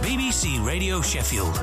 BBC Radio Sheffield.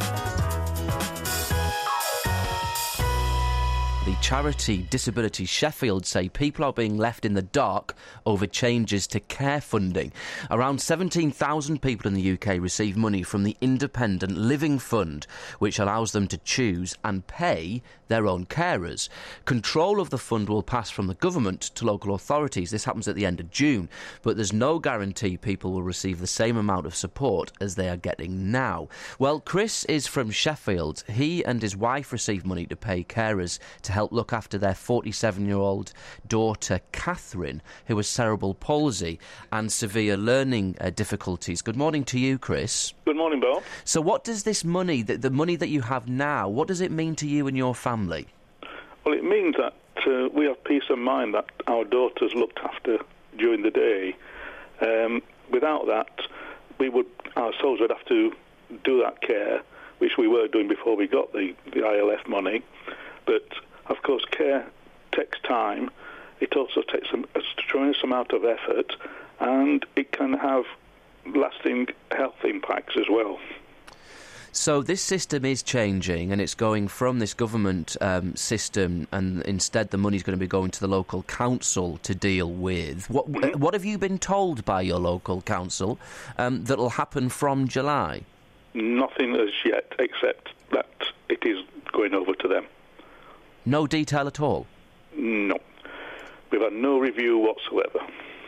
The charity Disability Sheffield say people are being left in the dark over changes to care funding. Around 17,000 people in the UK receive money from the Independent Living Fund, which allows them to choose and pay their own carers. Control of the fund will pass from the government to local authorities. This happens at the end of June, but there's no guarantee people will receive the same amount of support as they are getting now. Well, Chris is from Sheffield. He and his wife receive money to pay carers to help look after their 47-year-old daughter, Catherine, who has cerebral palsy and severe learning difficulties. Good morning to you, Chris. Good morning, Bill. So what does this money, the money that you have now, what does it mean to you and your family? Well, it means that we have peace of mind that our daughter's looked after during the day. Without that, we would ourselves would have to do that care, which we were doing before we got the ILF money. But, of course, care takes time. It also takes a tremendous amount of effort, and it can have lasting health impacts as well. So this system is changing, and it's going from this government system, and instead the money's going to be going to the local council to deal with. What have you been told by your local council that'll happen from July? Nothing as yet, except that it is going over to them. No detail at all? No. We've had no review whatsoever.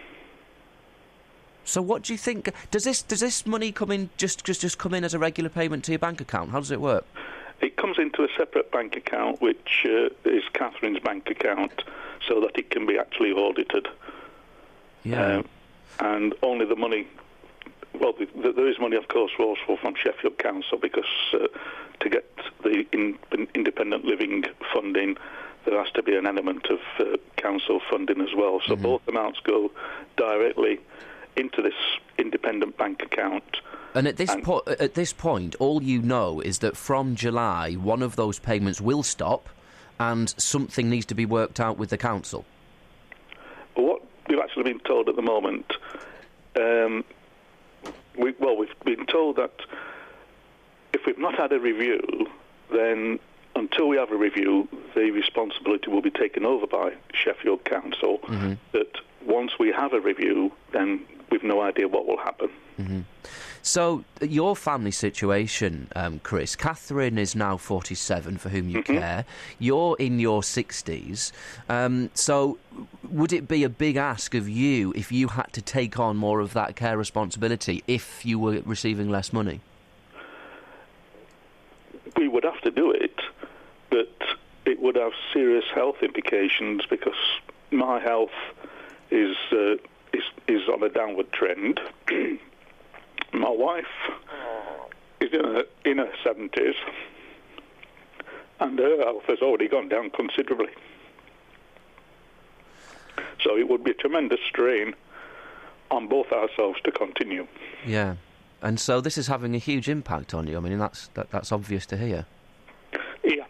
So what do you think? Does this money come in just come in as a regular payment to your bank account? How does it work? It comes into a separate bank account, which is Catherine's bank account, so that it can be actually audited. Yeah. And only the money. Well, there is money, of course, also from Sheffield Council, because to get the independent living funding, there has to be an element of council funding as well. So both amounts go directly into this independent bank account. And at this point, all you know is that from July, one of those payments will stop, and something needs to be worked out with the council. Well, what we've actually been told at the moment, we've been told that if we've not had a review, then until we have a review, the responsibility will be taken over by Sheffield Council. That once we have a review, then we've no idea what will happen. So, your family situation, Chris, Catherine is now 47, for whom you care. You're in your 60s. So, would it be a big ask of you if you had to take on more of that care responsibility if you were receiving less money? We would have to do it, but it would have serious health implications, because my health is on a downward trend. My wife is in her 70s, and her health has already gone down considerably. So it would be a tremendous strain on both ourselves to continue. Yeah, and so this is having a huge impact on you. I mean, that's obvious to hear. Yeah.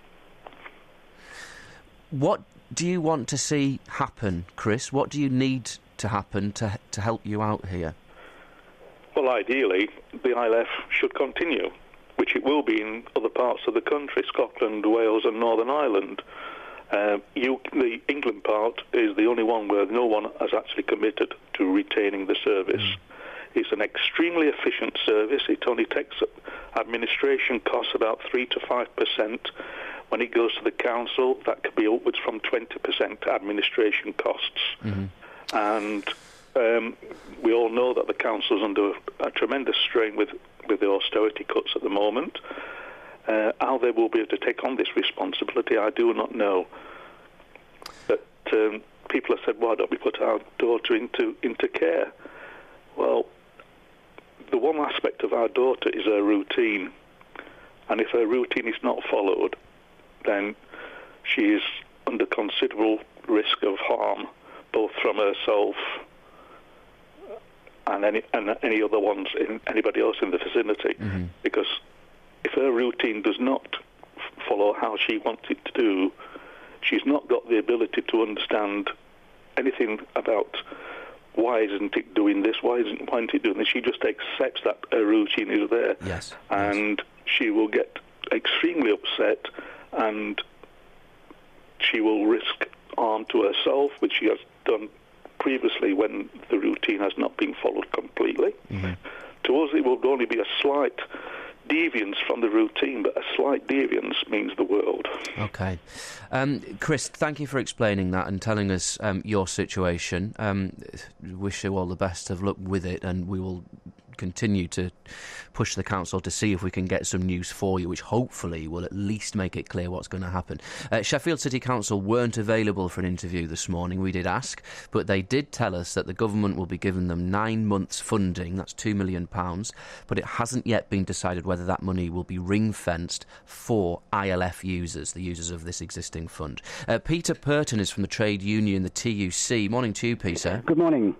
What do you want to see happen, Chris? What do you need to happen to help you out here? Well, ideally, the ILF should continue, which it will be in other parts of the country, Scotland, Wales and Northern Ireland. The England part is the only one where no one has actually committed to retaining the service. It's an extremely efficient service. It only takes administration costs about 3 to 5%. When it goes to the council, that could be upwards from 20% administration costs. And we all know that the council's under a tremendous strain with the austerity cuts at the moment. How they will be able to take on this responsibility, I do not know. But people have said, why don't we put our daughter into care? Well, the one aspect of our daughter is her routine. And if her routine is not followed, then she is under considerable risk of harm, both from herself and any other ones, anybody else in the vicinity. Because if her routine does not follow how she wants it to do, she's not got the ability to understand anything about why isn't it doing this? Why isn't it doing this? She just accepts that her routine is there. Yes. And she will get extremely upset, and she will risk harm to herself, which she has done previously when the routine has not been followed completely. Mm-hmm. To us, it will only be a slight deviance from the routine, but a slight deviance means the world. OK. Chris, thank you for explaining that and telling us your situation. Wish you all the best of luck with it, and we will continue to push the council to see if we can get some news for you, which hopefully will at least make it clear what's going to happen. Sheffield City Council weren't available for an interview this morning. We did ask, but they did tell us that the government will be giving them 9 months funding. That's £2 million, but it hasn't yet been decided whether that money will be ring-fenced for ILF users, the users of this existing fund. Peter Purton is from the trade union, the TUC. Morning to you, Peter. Good morning.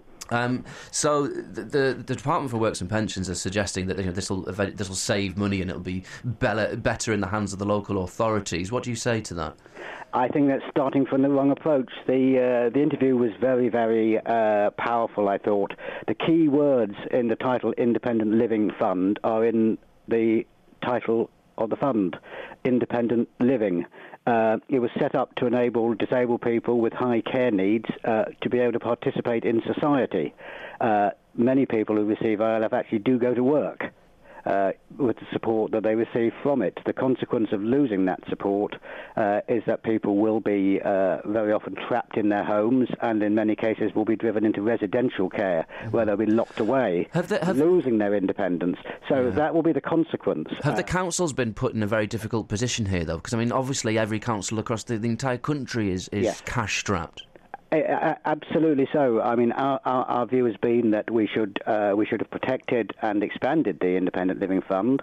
So the Department for Works and Pensions are suggesting that this will save money and it'll be better in the hands of the local authorities. What do you say to that? I think that's starting from the wrong approach. The interview was very, very powerful, I thought. The key words in the title Independent Living Fund are in the title of the fund, Independent Living. It was set up to enable disabled people with high care needs to be able to participate in society. Many people who receive ILF actually do go to work with the support that they receive from it. The consequence of losing that support is that people will be very often trapped in their homes, and in many cases will be driven into residential care where they'll be locked away, losing their independence. So that will be the consequence. Have the councils been put in a very difficult position here, though? Because, I mean, obviously every council across the entire country is cash-strapped. Absolutely so. I mean, our view has been that we should have protected and expanded the Independent Living Fund.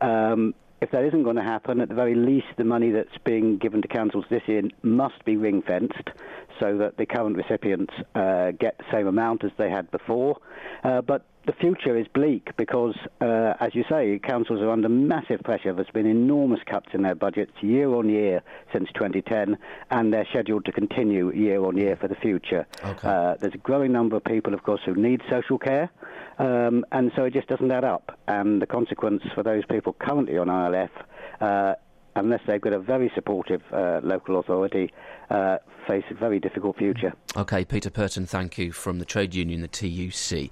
If that isn't going to happen, at the very least, the money that's being given to councils this year must be ring-fenced so that the current recipients get the same amount as they had before. But the future is bleak because, as you say, councils are under massive pressure. There's been enormous cuts in their budgets year on year since 2010, and they're scheduled to continue year on year for the future. Okay. There's a growing number of people, of course, who need social care, and so it just doesn't add up. And the consequence for those people currently on ILF, unless they've got a very supportive local authority, face a very difficult future. OK, Peter Purton, thank you, from the trade union, the TUC.